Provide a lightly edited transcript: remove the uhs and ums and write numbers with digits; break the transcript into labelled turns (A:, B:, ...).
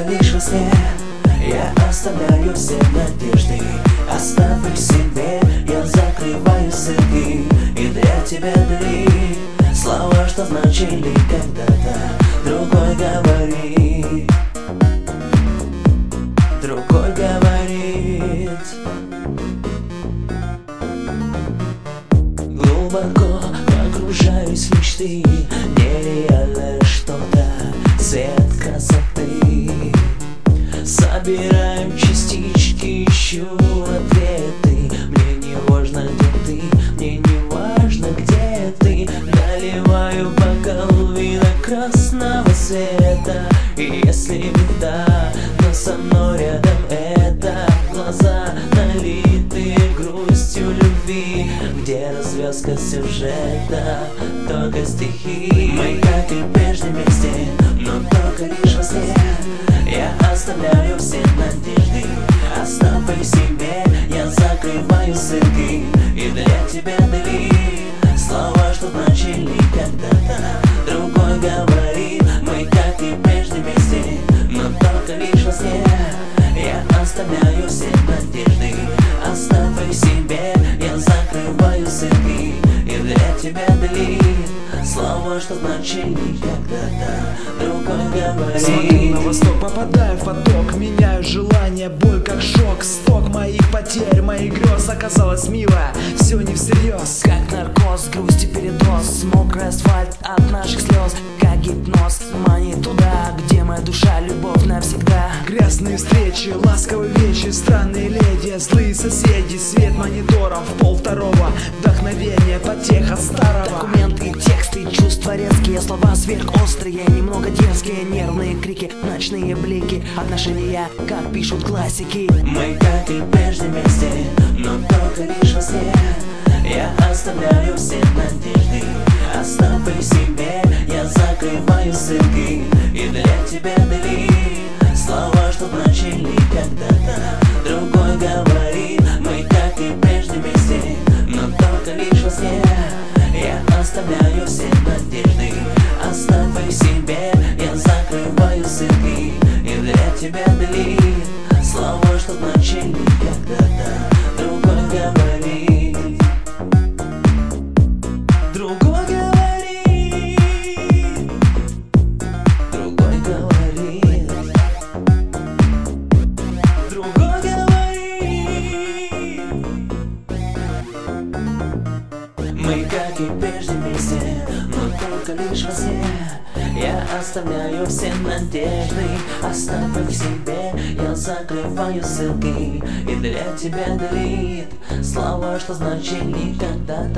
A: только лишь во сне я оставляю все надежды, оставив себе, я закрываю ссылки и для тебя дали слова, что значили когда-то. Другой говорит, другой говорит. Глубоко погружаюсь в мечты, нереально что-то, цвет красоты. Собираем частички, ищу ответы. Мне не важно, где ты, мне не важно, где ты. Наливаю бокал вина красного цвета. И если беда, но со мной рядом это глаза, налитые грустью любви, где развязка сюжета, только стихи. Мы, как и прежде, вместе, но только лишь во сне я оставляю все надежды, оставив себе, я закрываю ссылки и для тебя дали слова, что значили когда-то. Другой говорит, мы, как и прежде, вместе, но только лишь во сне я оставляю все надежды, оставив себе, я закрываю ссылки и для тебя дали слова, что значили когда-то. Другой говорит.
B: Смотрю на восток, попадаю в поток, меняю желание, боль как шок. Сток моих потерь, моих грез оказалось мило, все не всерьез.
C: Как наркоз, грусть и передоз, мокрый асфальт от наших слез. Как гипноз, манит туда, где моя душа, любовь навсегда.
B: Грязные встречи, ласковые вечи, странные леди, злые соседи, свет мониторов, 1:30, вдохновение, потеха старого.
C: Документы, тексты, чувства резкие, слова сверхострые, немного дерзкие, нервные крики, ночные блики, отношения, как пишут классики.
A: Мы, как и прежде, вместе, но только лишь во сне я оставляю все надежды, оставив себе, я закрываю ссылки и для тебя дали слова, что значили когда-то. Другой говорит, мы, как и прежде, вместе, но только лишь во сне я оставляю все надежды, оставив себе, я закрываю ссылки и для тебя дали слова, что значили когда-то. Другой говорит, другой говорит, другой говорит, другой говорит. Мы, как и прежде, вместе, но только лишь во сне я оставляю все надежды, оставив себе, я закрываю ссылки и для тебя дарит слова, что значили когда-то.